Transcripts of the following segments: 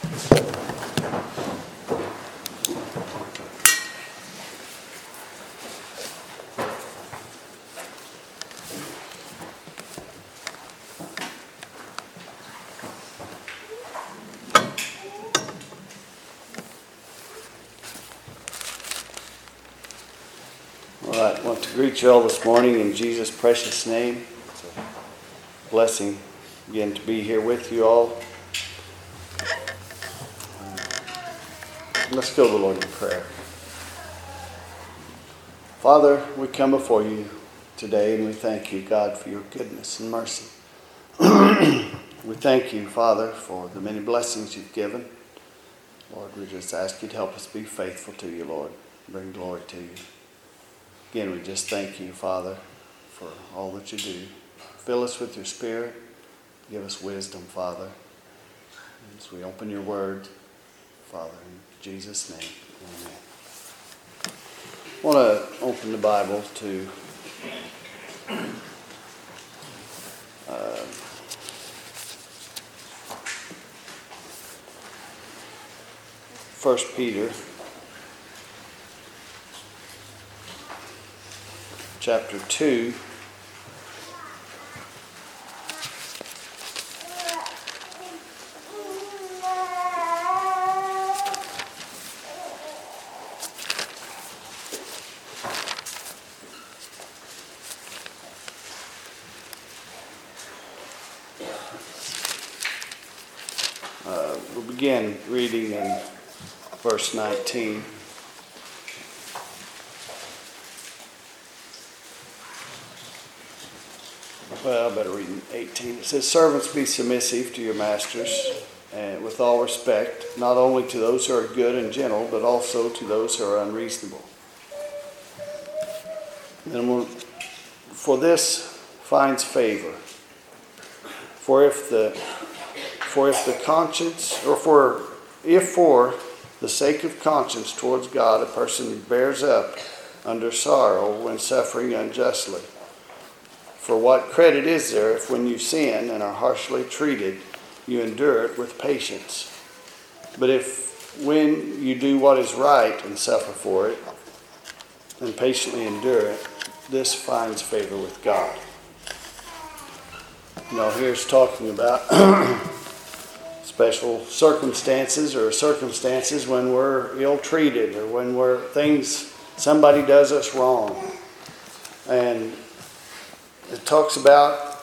All right, I want to greet you all this morning in Jesus' precious name. It's a blessing again to be here with you all. Let's go to the Lord in prayer. Father, we come before you today and we thank you, God, for your goodness and mercy. We thank you, Father, for the many blessings you've given. Lord, we just ask you to help us be faithful to you, Lord. Bring glory to you. Again, we just thank you, Father, for all that you do. Fill us with your Spirit. Give us wisdom, Father. As we open your word, Father, in Jesus' name, amen. I want to open the Bible to 1 Peter chapter 2. We'll begin reading in verse 19. Well, I better read in 18. It says, "Servants, be submissive to your masters, and with all respect, not only to those who are good and gentle, but also to those who are unreasonable. For this finds favor. For if for the sake of conscience towards God, a person bears up under sorrow when suffering unjustly. For what credit is there if when you sin and are harshly treated, you endure it with patience? But if when you do what is right and suffer for it, and patiently endure it, this finds favor with God." Here's talking about special circumstances or circumstances when we're ill-treated or when somebody does us wrong. And it talks about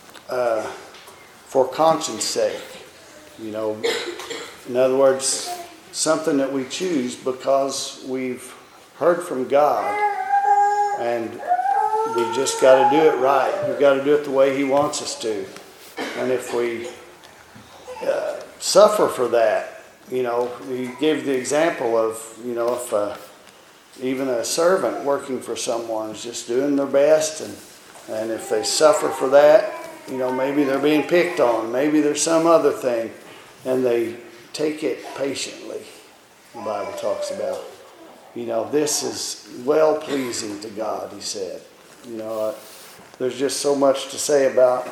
for conscience sake. In other words, something that we choose because we've heard from God and we've just got to do it right. We've got to do it the way He wants us to. And if we suffer for that, He gave the example of, if even a servant working for someone is just doing their best and if they suffer for that, maybe they're being picked on, maybe there's some other thing, and they take it patiently, the Bible talks about. This is well-pleasing to God, He said. There's just so much to say about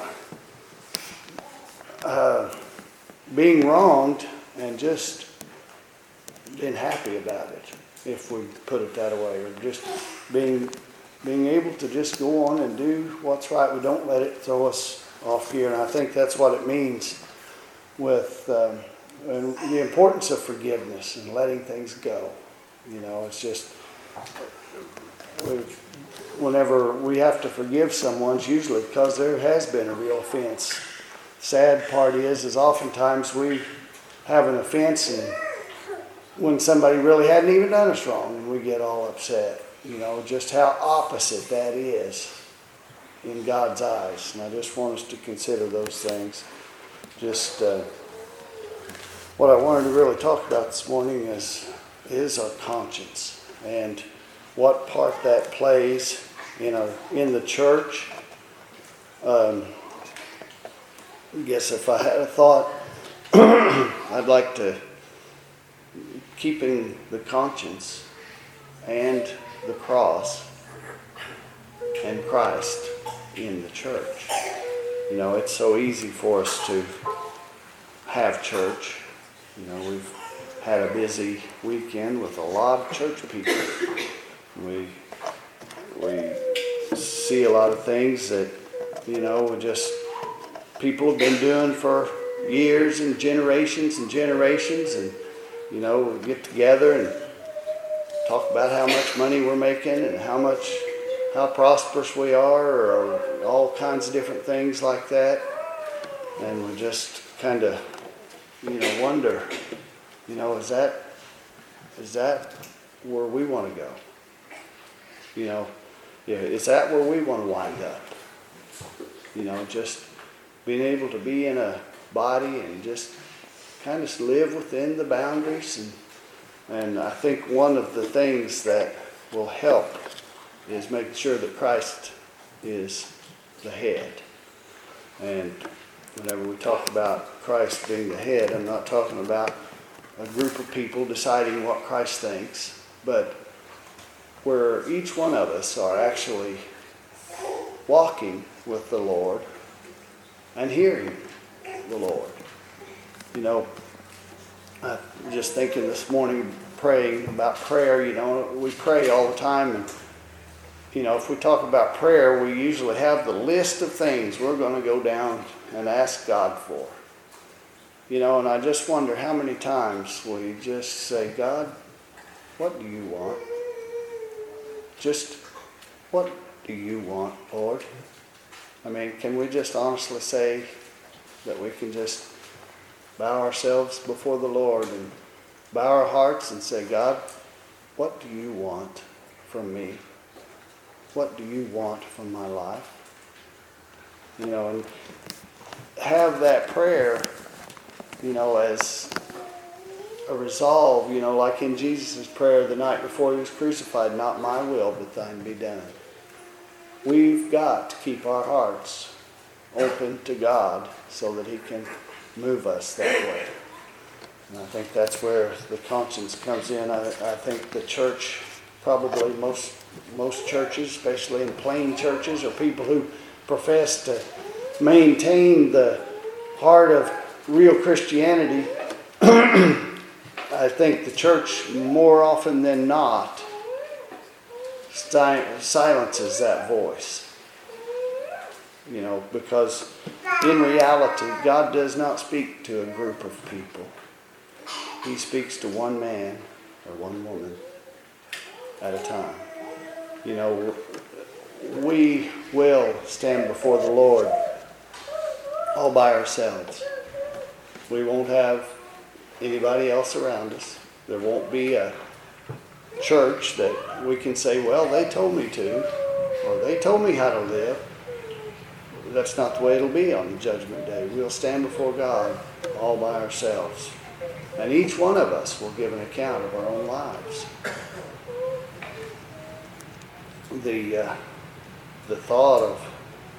being wronged and just being happy about it, if we put it that way, or just being able to just go on and do what's right. We don't let it throw us off gear, and I think that's what it means with and the importance of forgiveness and letting things go. It's just whenever we have to forgive someone, it's usually because there has been a real offense. Sad part is oftentimes we have an offense and when somebody really hadn't even done us wrong and we get all upset. Just how opposite that is in God's eyes. And I just want us to consider those things. Just what I wanted to really talk about this morning is our conscience and what part that plays in the church. I guess if I had a thought, I'd like to keeping the conscience and the cross and Christ in the church. It's so easy for us to have church You know, we've had a busy weekend with a lot of church people. We see a lot of things that, you know, just people have been doing for years and generations, and, you know, we get together and talk about how much money we're making and how prosperous we are, or all kinds of different things like that. And we just kind of, you know, wonder, you know, is that where we want to go? You know, yeah, is that where we want to wind up? You know, just being able to be in a body and just kind of live within the boundaries. And I think one of the things that will help is making sure that Christ is the head. And whenever we talk about Christ being the head, I'm not talking about a group of people deciding what Christ thinks, but where each one of us are actually walking with the Lord and hearing the Lord. You know, I'm just thinking this morning, praying about prayer. You know, we pray all the time, and you know, if we talk about prayer, we usually have the list of things we're going to go down and ask God for. You know, and I just wonder how many times we just say, God, what do you want? Just, what do you want, Lord? I mean, can we just honestly say that we can just bow ourselves before the Lord and bow our hearts and say, God, what do you want from me? What do you want from my life? You know, and have that prayer, you know, as a resolve, you know, like in Jesus' prayer the night before he was crucified, not my will, but thine be done. We've got to keep our hearts open to God so that he can move us that way. And I think that's where the conscience comes in. I think the church, probably most churches, especially in plain churches, or people who profess to maintain the heart of real Christianity, I think the church, more often than not, silences that voice. You know, because in reality, God does not speak to a group of people. He speaks to one man or one woman at a time. You know, we will stand before the Lord all by ourselves. We won't have anybody else around us. There won't be a church that we can say, well, they told me to, or they told me how to live. That's not the way it'll be on the judgment day. We'll stand before God all by ourselves. And each one of us will give an account of our own lives. The thought of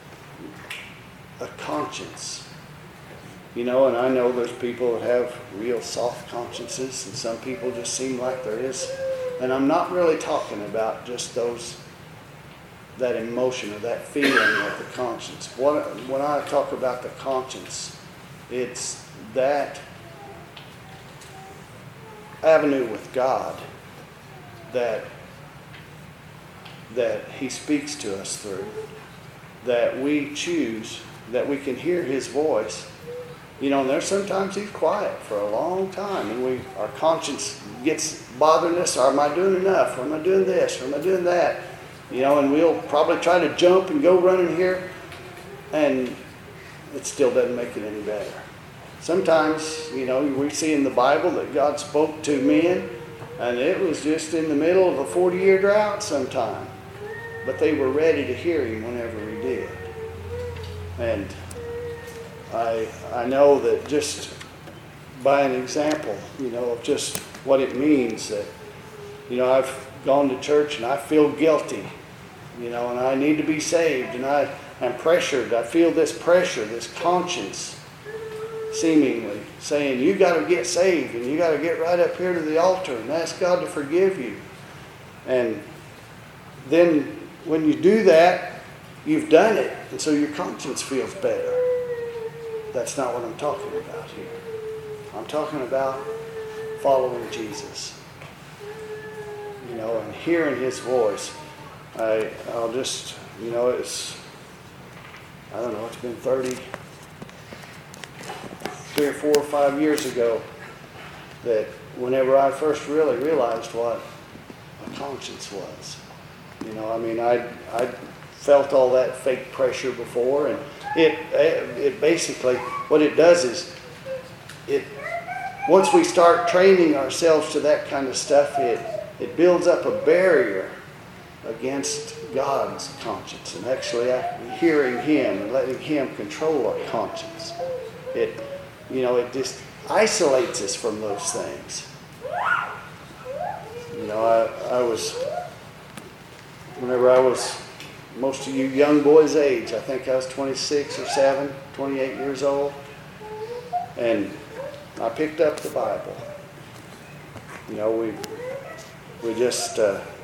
a conscience. You know, and I know there's people that have real soft consciences, and some people just seem like there is. And I'm not really talking about just that emotion or that feeling of the conscience. When I talk about the conscience, it's that avenue with God that he speaks to us through, that we choose, that we can hear his voice. You know, and there's sometimes he's quiet for a long time, and our conscience gets bothering us. Am I doing enough? Or am I doing this? Or am I doing that? You know, and we'll probably try to jump and go running here, and it still doesn't make it any better. Sometimes, you know, we see in the Bible that God spoke to men, and it was just in the middle of a 40-year drought sometime. But they were ready to hear him whenever he did. And I know that just by an example, you know, of just what it means that, you know, I've gone to church and I feel guilty, you know, and I need to be saved, and I'm pressured. I feel this pressure, this conscience seemingly saying, you got to get saved and you got to get right up here to the altar and ask God to forgive you. And then when you do that, you've done it, and so your conscience feels better. That's not what I'm talking about here. I'm talking about following Jesus. You know, and hearing His voice. I'll just, you know, it's been 3 or 4 or 5 years ago that whenever I first really realized what a conscience was. You know, I mean, I felt all that fake pressure before, and it basically, what it does is, once we start training ourselves to that kind of stuff, it builds up a barrier against God's conscience, and actually hearing Him and letting Him control our conscience. It just isolates us from those things. You know, whenever I was most of you young boys' age, I think I was 26 or 7, 28 years old, and I picked up the Bible. You know, we just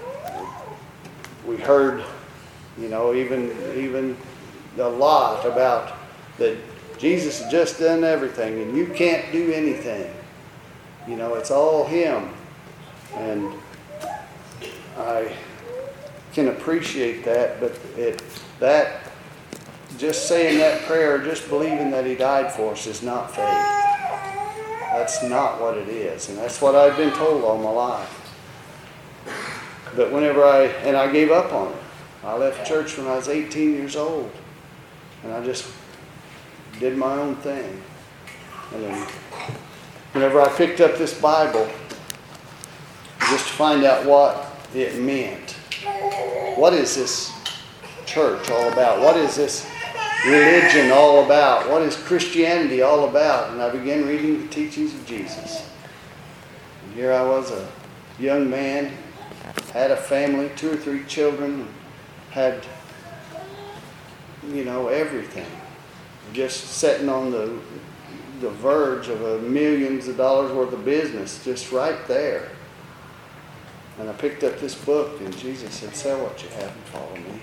we heard, you know, even a lot about that Jesus has just done everything and you can't do anything. You know, it's all Him. And I can appreciate that, but that just saying that prayer, just believing that He died for us is not faith. That's not what it is. And that's what I've been told all my life. But whenever I gave up on it. I left church when I was 18 years old. And I just did my own thing. And then whenever I picked up this Bible, just to find out what it meant. What is this church all about? What is this religion all about? What is Christianity all about? And I began reading the teachings of Jesus. And here I was, a young man, had a family, 2 or 3 children, had, you know, everything. Just sitting on the verge of millions of dollars worth of business, just right there. And I picked up this book, and Jesus said, "Sell what you have and follow me."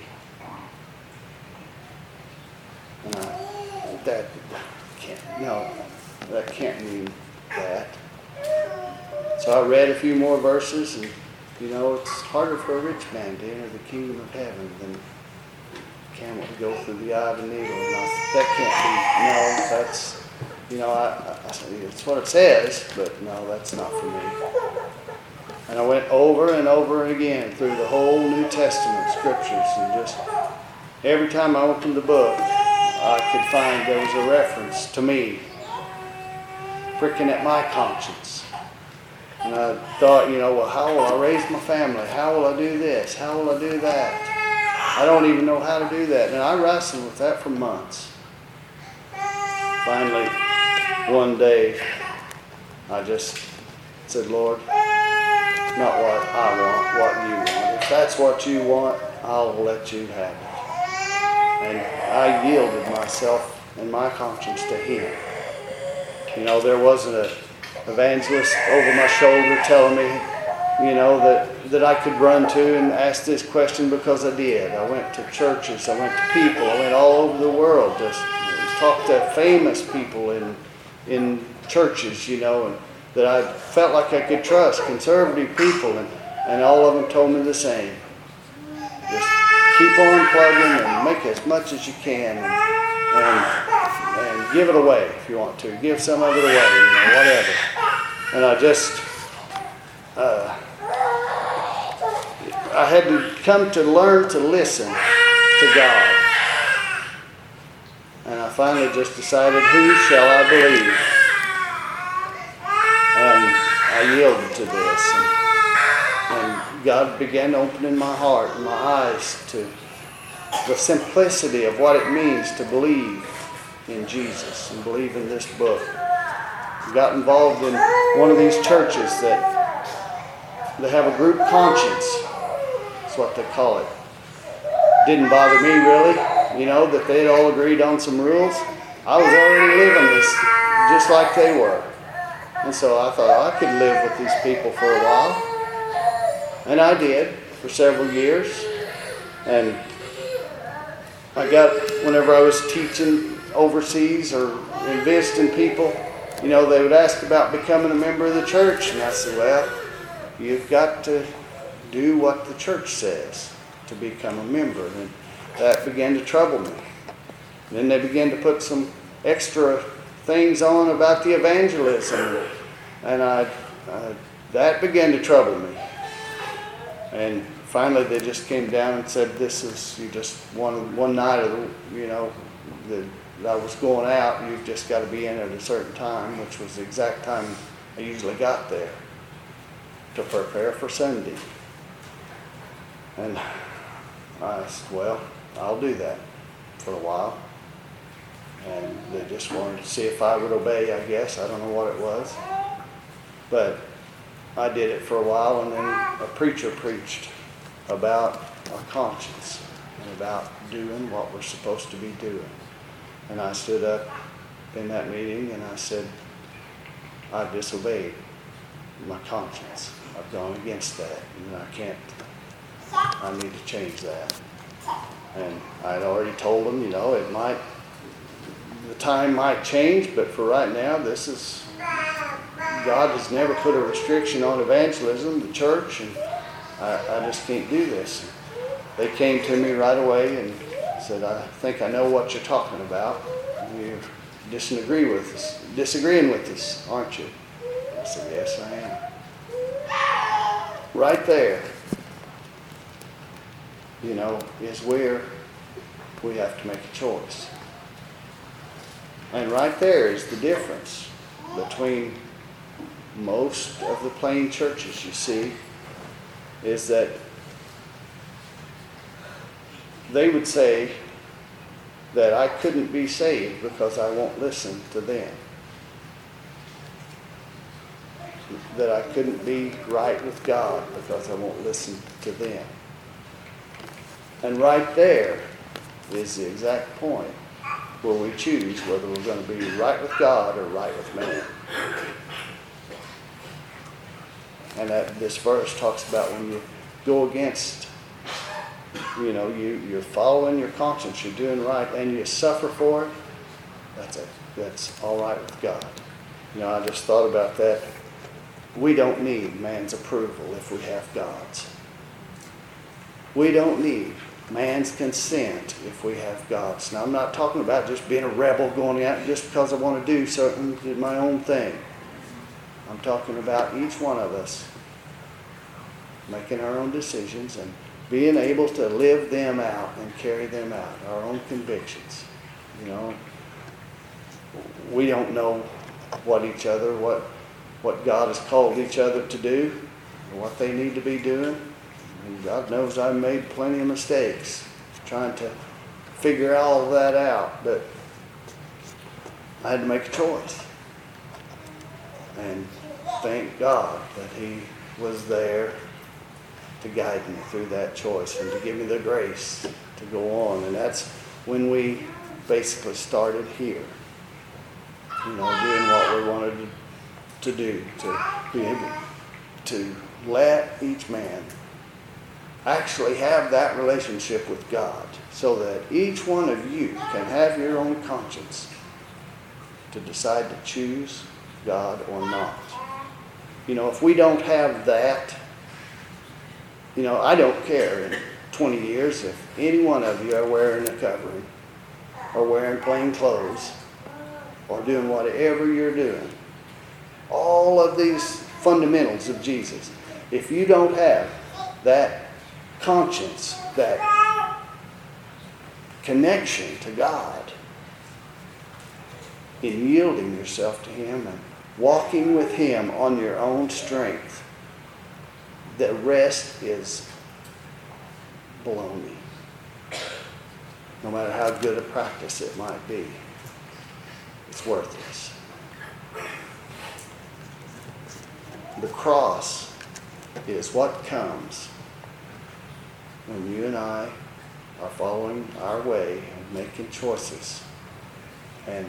And that can't mean that. So I read a few more verses, and you know, it's harder for a rich man to enter the kingdom of heaven than a camel to go through the eye of a needle. And that can't be. No, that's, you know, it's what it says, but no, that's not for me. And I went over and over again through the whole New Testament scriptures, and just every time I opened the book, I could find there was a reference to me, pricking at my conscience. And I thought, you know, well, how will I raise my family? How will I do this? How will I do that? I don't even know how to do that. And I wrestled with that for months. Finally, one day, I just said, "Lord, not what I want, what you want. If that's what you want, I'll let you have it." And I yielded myself and my conscience to Him. You know, there wasn't an evangelist over my shoulder telling me, you know, that I could run to and ask this question, because I did. I went to churches, I went to people, I went all over the world, just talked to famous people in churches, you know, and that I felt like I could trust, conservative people, and all of them told me the same. Just keep on plugging and make as much as you can, and give it away if you want to. Give some of it away, you know, whatever. And I just, I had to come to learn to listen to God. And I finally just decided, who shall I believe? And I yielded to this. And God began opening my heart and my eyes to the simplicity of what it means to believe in Jesus and believe in this book. I got involved in one of these churches that they have a group conscience. That's what they call it. Didn't bother me really, you know, that they'd all agreed on some rules. I was already living this just like they were. And so I thought I could live with these people for a while. And I did for several years. And whenever I was teaching overseas or visiting people, they would ask about becoming a member of the church, and I said, well, you've got to do what the church says to become a member. And that began to trouble me. Then they began to put some extra things on about the evangelism, and that began to trouble me. And finally, they just came down and said, "This is you just one night of that I was going out. You've just got to be in at a certain time," which was the exact time I usually got there to prepare for Sunday. And I said, "Well, I'll do that for a while." And they just wanted to see if I would obey, I guess. I don't know what it was. But I did it for a while, and then a preacher preached about our conscience and about doing what we're supposed to be doing. And I stood up in that meeting and I said, I've disobeyed my conscience. I've gone against that, and I need to change that. And I'd already told them, the time might change, but for right now, God has never put a restriction on evangelism, the church, and I just can't do this. They came to me right away and said, I think I know what you're talking about. You're disagreeing with us, aren't you? I said, yes, I am. Right there, is where we have to make a choice. And right there is the difference between most of the plain churches, you see, is that they would say that I couldn't be saved because I won't listen to them. That I couldn't be right with God because I won't listen to them. And right there is the exact point where we choose whether we're going to be right with God or right with man. And this verse talks about when you go against, you're following your conscience, you're doing right, and you suffer for it, that's all right with God. I just thought about that. We don't need man's approval if we have God's. We don't need man's consent if we have God's. Now, I'm not talking about just being a rebel going out just because I want to do certain, do my own thing. I'm talking about each one of us making our own decisions and being able to live them out and carry them out, our own convictions. We don't know what God has called each other to do or what they need to be doing. And God knows I've made plenty of mistakes trying to figure all of that out, but I had to make a choice. And thank God that He was there to guide me through that choice and to give me the grace to go on. And that's when we basically started here, doing what we wanted to do, to be able to let each man actually have that relationship with God so that each one of you can have your own conscience to decide to choose God or not. If we don't have that, I don't care in 20 years if any one of you are wearing a covering or wearing plain clothes or doing whatever you're doing. All of these fundamentals of Jesus, if you don't have that conscience, that connection to God, in yielding yourself to Him and walking with Him on your own strength, the rest is baloney. No matter how good a practice it might be, it's worthless. The cross is what comes when you and I are following our way and making choices, and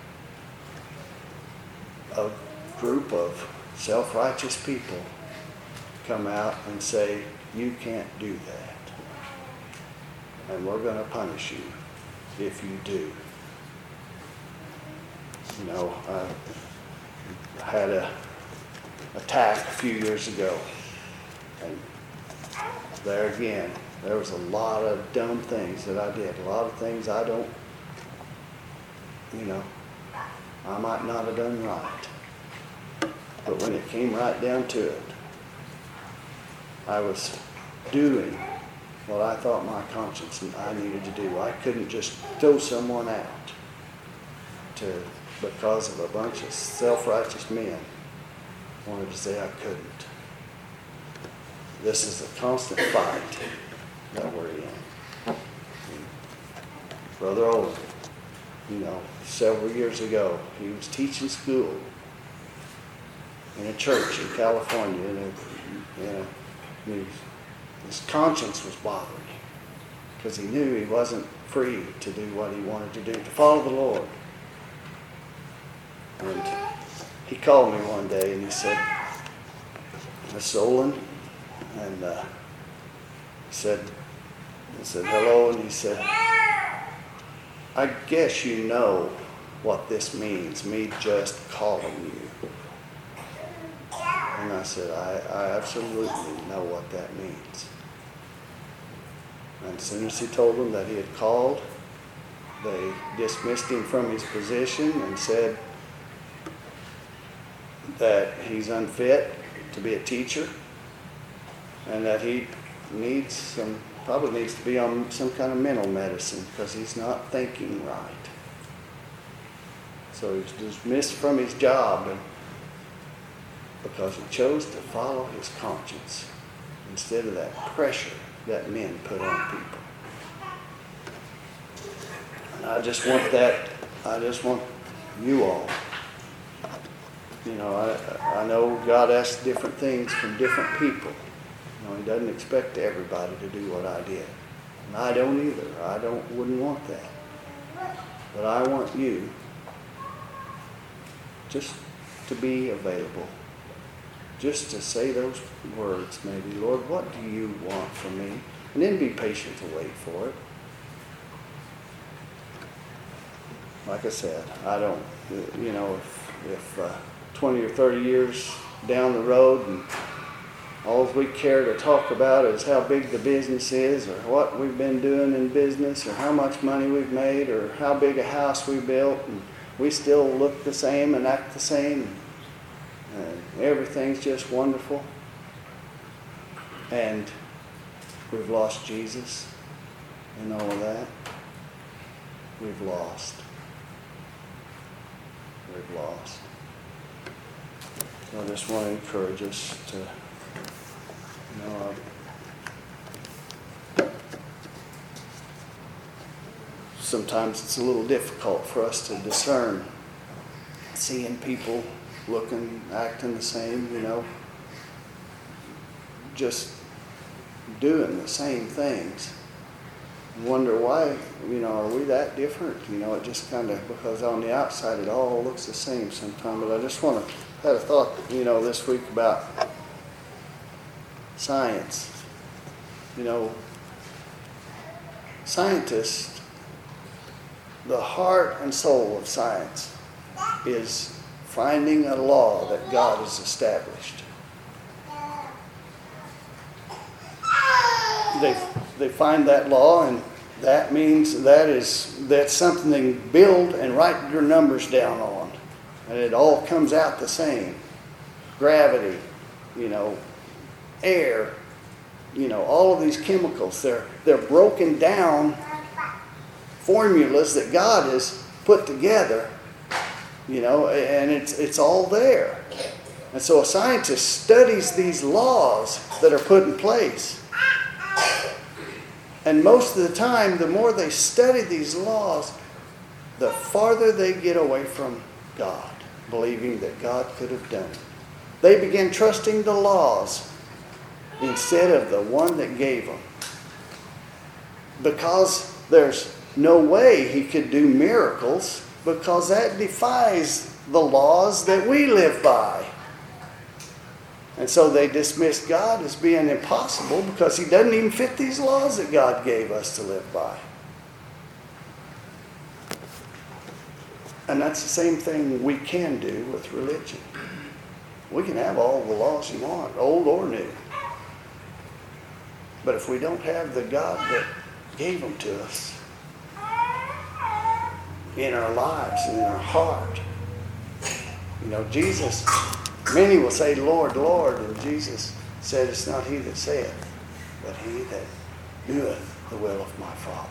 a group of self-righteous people come out and say, you can't do that, and we're going to punish you if you do. had a attack a few years ago. And there again, there was a lot of dumb things that I did. A lot of things I don't, I might not have done right. But when it came right down to it, I was doing what I thought my conscience and I needed to do. I couldn't just throw someone out because of a bunch of self-righteous men wanted to say I couldn't. This is a constant fight that we're in. Brother Owen, several years ago, he was teaching school in a church in California, and his conscience was bothering him because he knew he wasn't free to do what he wanted to do, to follow the Lord. And he called me one day and he said, "Miss Olin," and I said, "Hello," and he said, "I guess you know what this means, me just calling you." And I said, I absolutely know what that means. And as soon as he told them that he had called, they dismissed him from his position and said that he's unfit to be a teacher and that he probably needs to be on some kind of mental medicine because he's not thinking right. So he was dismissed from his job because he chose to follow his conscience instead of that pressure that men put on people. And I just want you all. I know God asks different things from different people. He doesn't expect everybody to do what I did. And I don't either. Wouldn't want that. But I want you just to be available. Just to say those words maybe, "Lord, what do you want from me?" And then be patient to wait for it. Like I said, I don't, if 20 or 30 years down the road and all we care to talk about is how big the business is or what we've been doing in business or how much money we've made or how big a house we built, and we still look the same and act the same and everything's just wonderful, and we've lost Jesus and all of that, we've lost. I just want to encourage us to, sometimes it's a little difficult for us to discern, seeing people looking, acting the same, just doing the same things. Wonder why, are we that different? It just kind of, because on the outside it all looks the same sometimes. But I just had a thought, this week about science. Scientists, the heart and soul of science is finding a law that God has established. They find that law, and that means that's something they can build and write your numbers down on, and it all comes out the same. Gravity, air, all of these chemicals. They're broken down formulas that God has put together, and it's all there. And so a scientist studies these laws that are put in place. And most of the time, the more they study these laws, the farther they get away from God, believing that God could have done it. They begin trusting the laws instead of the one that gave them. Because there's no way he could do miracles, because that defies the laws that we live by. And so they dismiss God as being impossible because he doesn't even fit these laws that God gave us to live by. And that's the same thing we can do with religion. We can have all the laws you want, old or new. But if we don't have the God that gave them to us in our lives and in our heart, Jesus, many will say, Lord, Lord, and Jesus said, it's not he that saith, but he that doeth the will of my Father.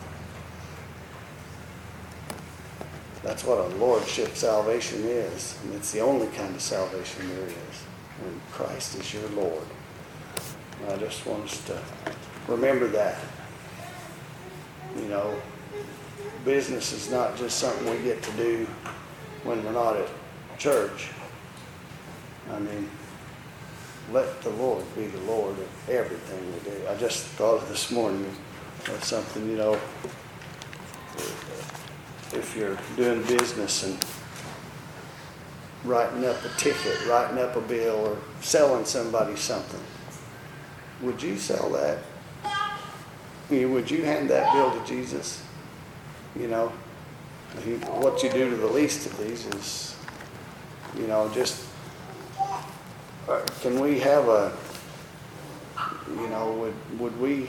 That's what a lordship salvation is. And it's the only kind of salvation there is, when Christ is your Lord. And I just want us to remember that. Business is not just something we get to do when we're not at church. Let the Lord be the Lord of everything we do. I just thought of this morning of something, if you're doing business and writing up a ticket, writing up a bill, or selling somebody something, would you sell that? Would you hand that bill to Jesus? What you do to the least of these is, just, can we have a, would we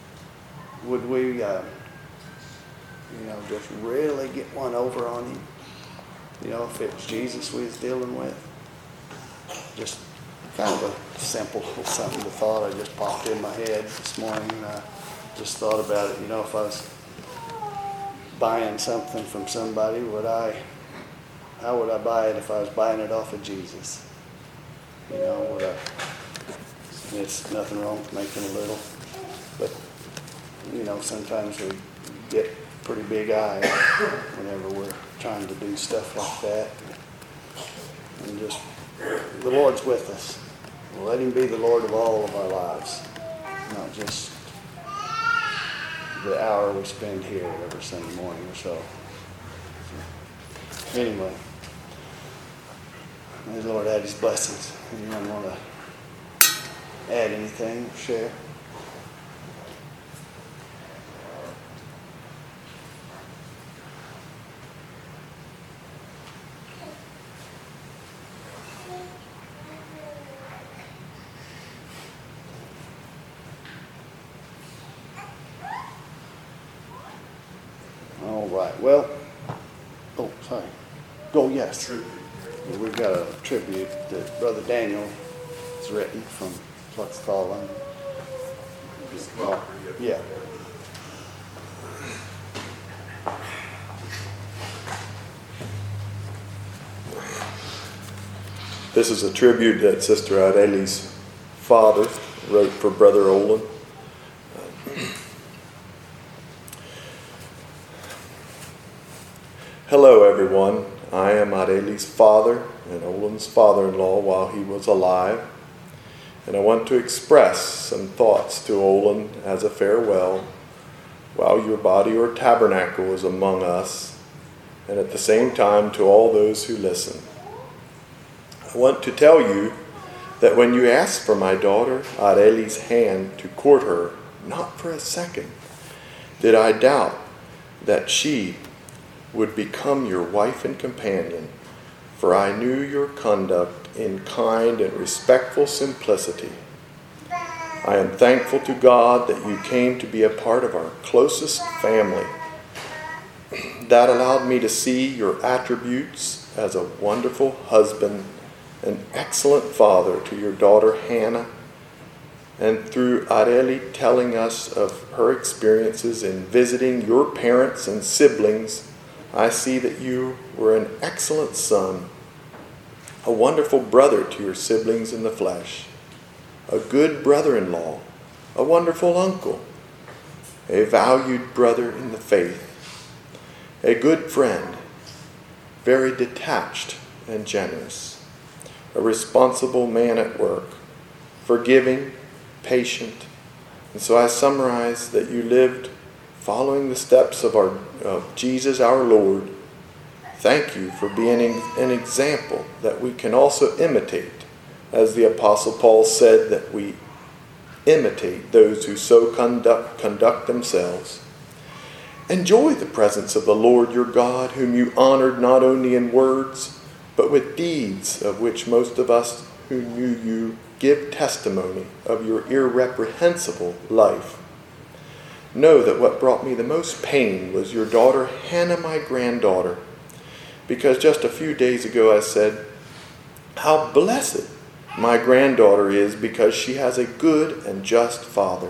just really get one over on him? If it was Jesus we was dealing with. Just kind of a simple something, the thought I just popped in my head this morning. I just thought about it. If I was buying something from somebody, how would I buy it if I was buying it off of Jesus? It's nothing wrong with making a little, but sometimes we get pretty big eyes whenever we're trying to do stuff like that. And just, the Lord's with us. Let him be the Lord of all of our lives, not just the hour we spend here every Sunday morning or so. Anyway, may the Lord add his blessings. Anyone want to add anything, share? All right. Well, sorry. Oh, yes. We've got a tribute that Brother Daniel has written from Tlaxcala. Yeah. This is a tribute that Sister Adeli's father wrote for Brother Olin. Hello everyone, I am Adeli's father and Olin's father-in-law while he was alive, and I want to express some thoughts to Olin as a farewell while your body or tabernacle is among us, and at the same time to all those who listen. I want to tell you that when you asked for my daughter Adeli's hand to court her, not for a second did I doubt that she would become your wife and companion, for I knew your conduct in kind and respectful simplicity. I am thankful to God that you came to be a part of our closest family. That allowed me to see your attributes as a wonderful husband, an excellent father to your daughter Hannah, and through Adeli telling us of her experiences in visiting your parents and siblings, I see that you were an excellent son, a wonderful brother to your siblings in the flesh, a good brother-in-law, a wonderful uncle, a valued brother in the faith, a good friend, very detached and generous, a responsible man at work, forgiving, patient. And so I summarize that you lived following the steps of Jesus our Lord. Thank you for being an example that we can also imitate. As the Apostle Paul said, that we imitate those who so conduct themselves. Enjoy the presence of the Lord your God, whom you honored not only in words, but with deeds, of which most of us who knew you give testimony of your irreprehensible life. Know that what brought me the most pain was your daughter Hannah, my granddaughter, because just a few days ago I said, how blessed my granddaughter is because she has a good and just father.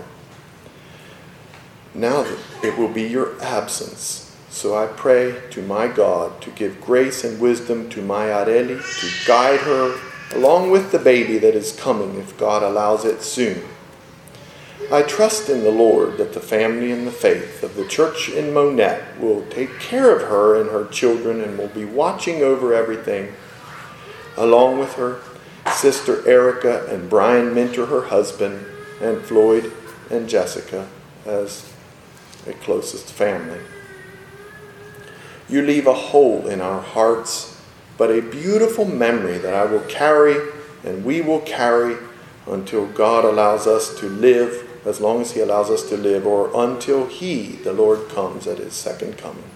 Now it will be your absence, so I pray to my God to give grace and wisdom to my Areli, to guide her along with the baby that is coming if God allows it soon. I trust in the Lord that the family and the faith of the church in Monette will take care of her and her children and will be watching over everything, along with her sister Erica and Brian Minter, her husband, and Floyd and Jessica as a closest family. You leave a hole in our hearts, but a beautiful memory that I will carry and we will carry until God allows us to live, as long as he allows us to live, or until he, the Lord, comes at his second coming.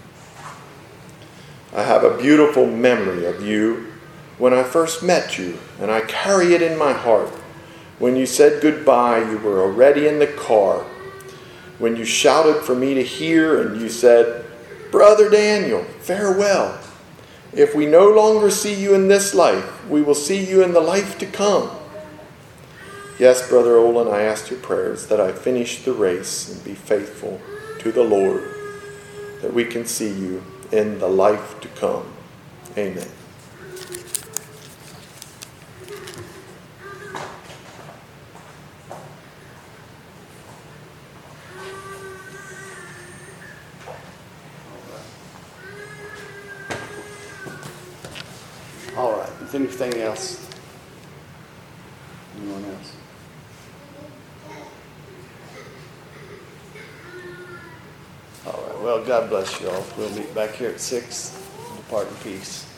I have a beautiful memory of you when I first met you, and I carry it in my heart. When you said goodbye, you were already in the car. When you shouted for me to hear and you said, Brother Daniel, farewell. If we no longer see you in this life, we will see you in the life to come. Yes, Brother Olin, I ask your prayers that I finish the race and be faithful to the Lord, that we can see you in the life to come. Amen. All right. Is anything else? Anyone else? All right. Well, God bless you all. We'll meet back here at 6. Depart in peace.